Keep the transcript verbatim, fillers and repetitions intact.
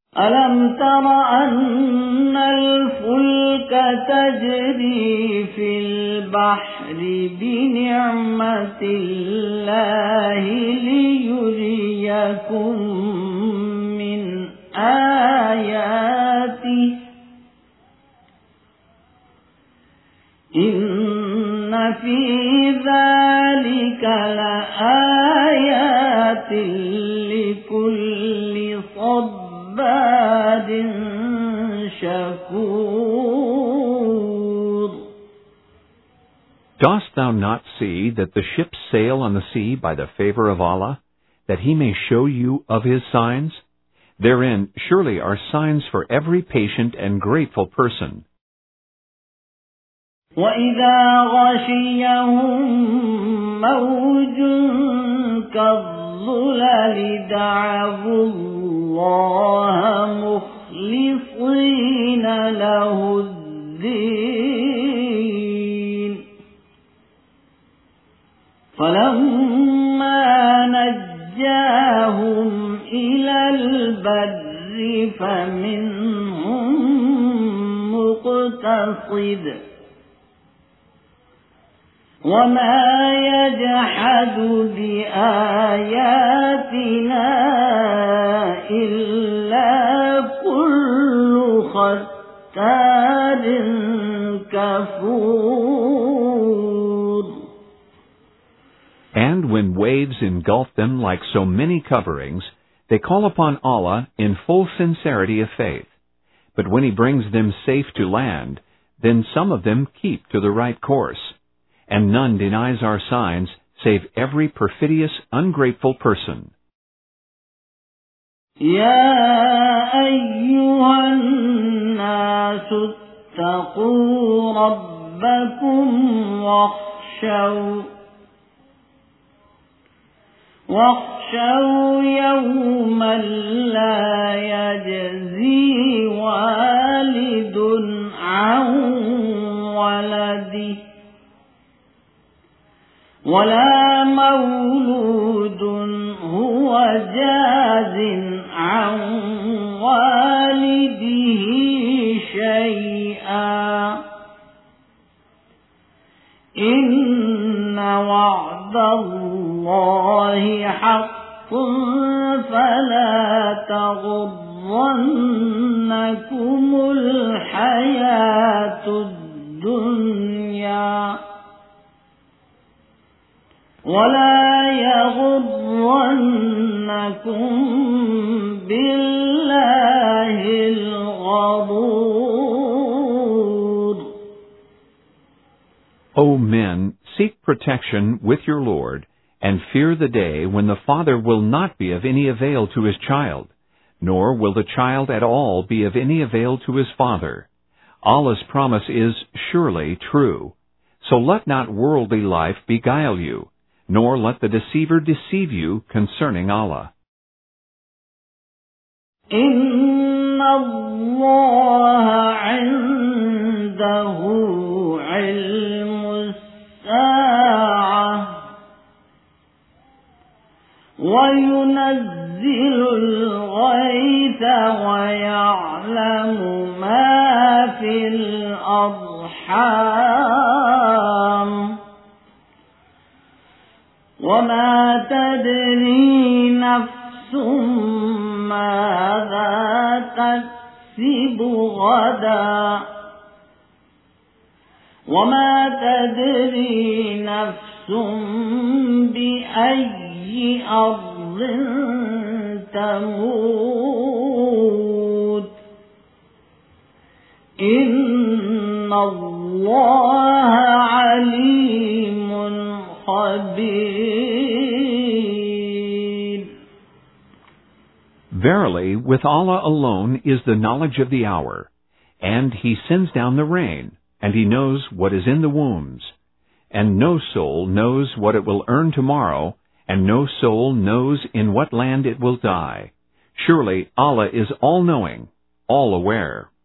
ألم تر أن الفلك تجري في البحر بنعمة الله ليريكم من آياته إن في ذلك لآيات لكل صبار شكور. Dost thou not see that the ships sail on the sea by the favor of Allah, that He may show you of His signs? Therein surely are signs for every patient and grateful person. وَإِذَا غَشِيَهُم مَّوْجٌ كَالظُّلَلِ دَعَوُا اللَّهَ مُخْلِصِينَ لَهُ الدِّينَ فَلَمَّا نَجَّاهُمْ إِلَى الْبَرِّ فَمِنْهُم مُّقْتَصِدٌ وَمَا يَجْحَدُ بِآيَاتِنَا إِلَّا كُلُّ خَتَّارٍ كَفُورٍ. And when waves engulf them like so many coverings, they call upon Allah in full sincerity of faith. But when He brings them safe to land, then some of them keep to the right course. And none denies our signs, save every perfidious, ungrateful person. يَا أَيُّهَا النَّاسُ اتَّقُوا رَبَّكُمْ وَاخْشَوْا وَاخْشَوْا يَوْمًا لَّا يَجْزِي وَالِدٌ عَن وَلَدِهِ ولا مولود هو جاز عن والده شيئا إن وعد الله حق فلا تغرنكم الحياة الدنيا ولا يغرنكم بالله الغرور. O men, seek protection with your Lord, and fear the day when the father will not be of any avail to his child, nor will the child at all be of any avail to his father. Allah's promise is surely true. So let not worldly life beguile you, nor let the deceiver deceive you concerning Allah. إِنَّ اللَّهَ عِندَهُ عِلْمُ السَّاعَةِ وَيُنَزِّلُ الْغَيْثَ وَيَعْلَمُ مَا فِي الْأَرْحَامِ وما تدري نفس ماذا تكسب غدا وما تدري نفس بأي أرض تموت إن الله عليم خبير. Verily, with Allah alone is the knowledge of the hour, and He sends down the rain, and He knows what is in the wombs. And no soul knows what it will earn tomorrow, and no soul knows in what land it will die. Surely Allah is all-knowing, all-aware.